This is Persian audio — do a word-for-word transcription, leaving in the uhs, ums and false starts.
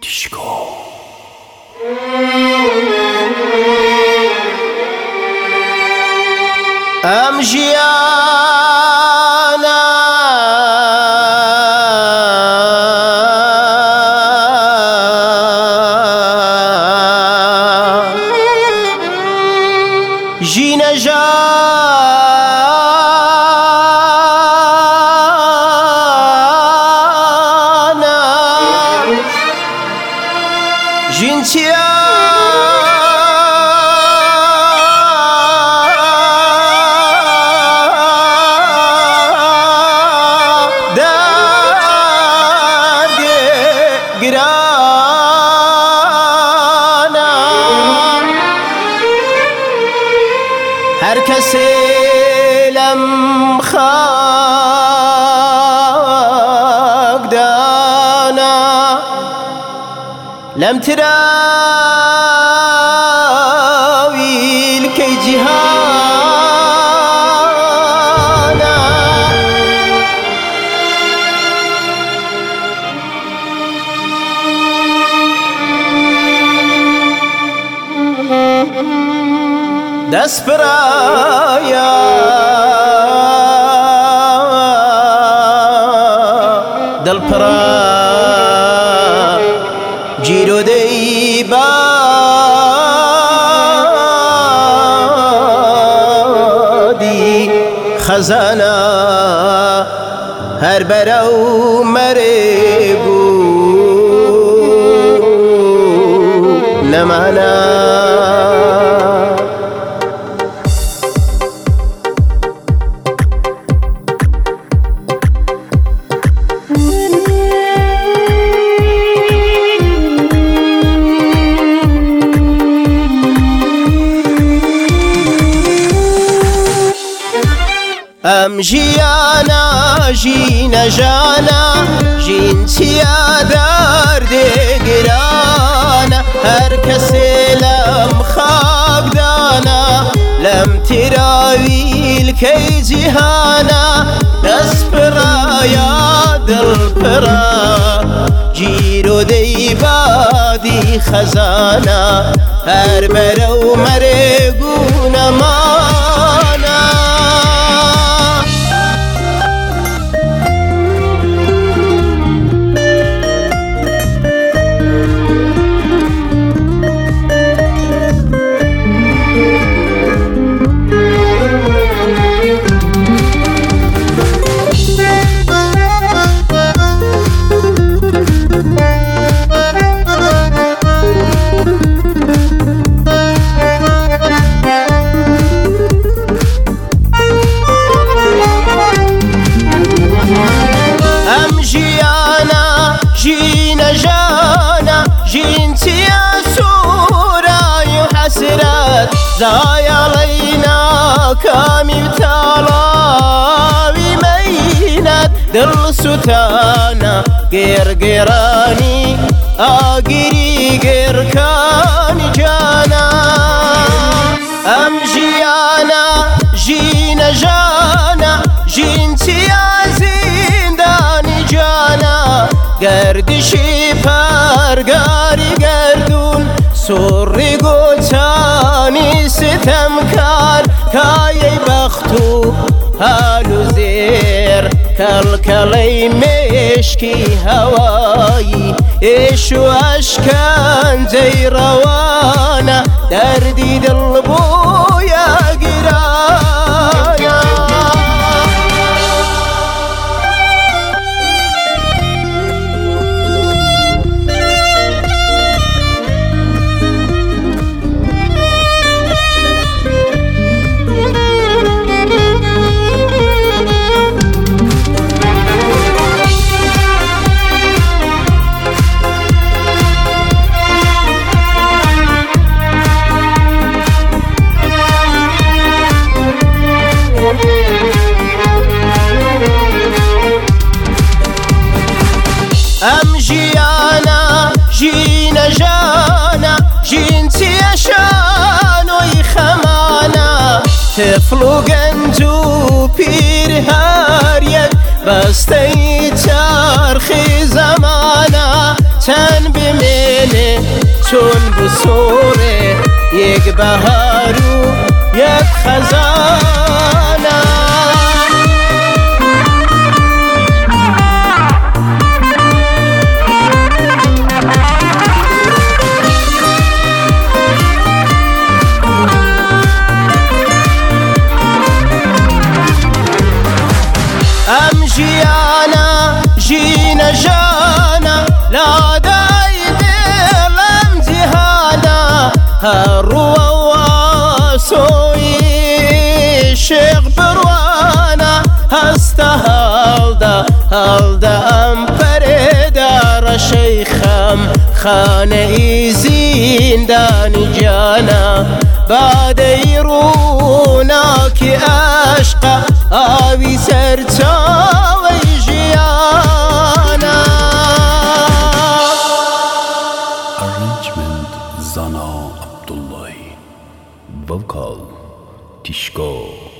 دیشکو ام ژیانە ژینە ژانە ژین چیە هر کسی لم خاک دانا لم تراوي لكي جهانا دست برایا دل پرا جیرو دی بادی خزانه هر برو مرگو نمانا ام ژیانە ژینە ژانە ژین چیا دەردێگرانە هەر کەسێ لەم خاکدانە لەم تێراویلکەی جیهانە دەست پڕایە دڵ پڕە جیرۆ دەی بادی خەزانە هەر بەرە و مەرێگ و نەمانە ژینە ژانە ژین چیە سوورای و حەسرەت زایەڵەی ناکامی و تاڵاوی مەینەت دڵ سوتانە گێڕگێڕانی ئاگیری گێڕکانی جانە ئەم ژیانە ژینە ژانە ژین چیە زیندانی جانە گردشی پرگاری گردون سوڕی گۆچانی ستەمکار کایەی بەخت و هەل و زێر کەڵکەڵەی مێشکی هەوایی ئێش و ئەشکەنجەی ڕەوانە دەردی دڵ بوویە گرانە ام ژیانە ژینە ژانە ژین چیە شانۆی خەمانە طفل و گەنج و پیر هەر یەک بەستەی چارخی زەمانە تن بمینه چون بسوره یک بهارو یک خزانه ام جیانا جینا جانا لا دای دلم جهانا هر واسوی شیخ بروانا هست هالدا هالدا ام پردار شیخم خانه ای زندانی جانا بعد ایرونا که عشق آبی سرچاوی جیانا. Arrangement Zana Abdullahi. Vocal Tishko.